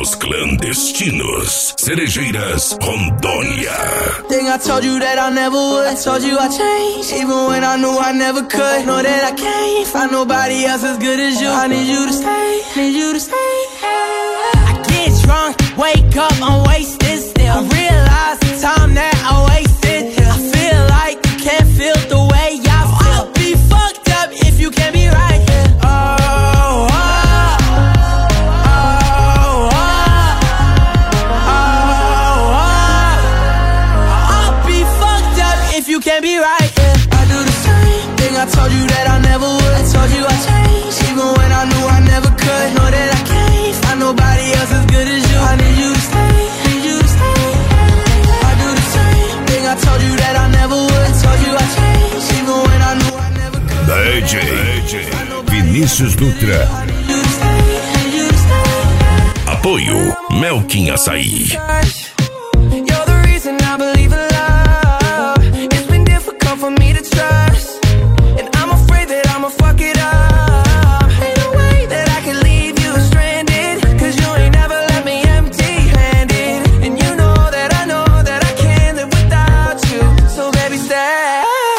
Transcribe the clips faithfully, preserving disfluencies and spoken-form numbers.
Os Clandestinos, Cerejeiras, Rondônia. Think I told you that I never would. I told you I changed, even when I knew I never could. Know that I can't find nobody else as good as you. I need you to stay, need you to stay. I get drunk, wake up, I'm wasted still. I realize the time that I wasted. I feel like you can't feel the way I feel. I'll be fucked up if you can't be right here. Oh, oh, oh, oh, oh, oh. I'll be fucked up if you can't be right here. I do the same thing I told you that I never would. I told you I changed, even when I knew I never could. Know that I can't find nobody else as good as you. I need you to stay, need you to stay. I do the same thing I told you that I never would. I told you I changed, even when I knew I never could. D J Vinícius Dutra. Apoio Melkin Açaí. You're the reason I believe in love. It's been difficult for me to trust, and I'm afraid that I'ma fuck it up. Ain't no way that I can leave you stranded, cause you ain't never left me empty-handed. And you know that I know that I can't live without you. So baby stay.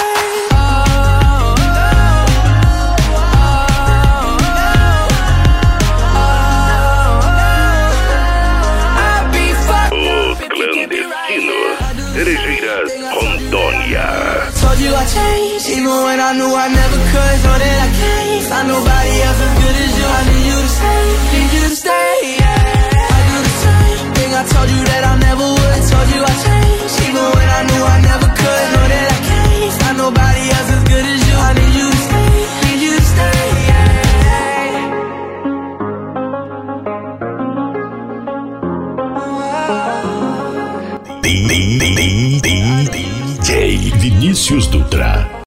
Cerejeiras, Rondônia. Told you I changed, even when I knew I never could. Know that I can't find nobody else as good as you. I need you to stay, need you to stay, yeah. I do the same thing I told you that I never would. Told you I changed, even when I knew I never could. Know that I can't find nobody else as good as you. I need you to stay, need you to stay, yeah. D J Vinícius Dutra.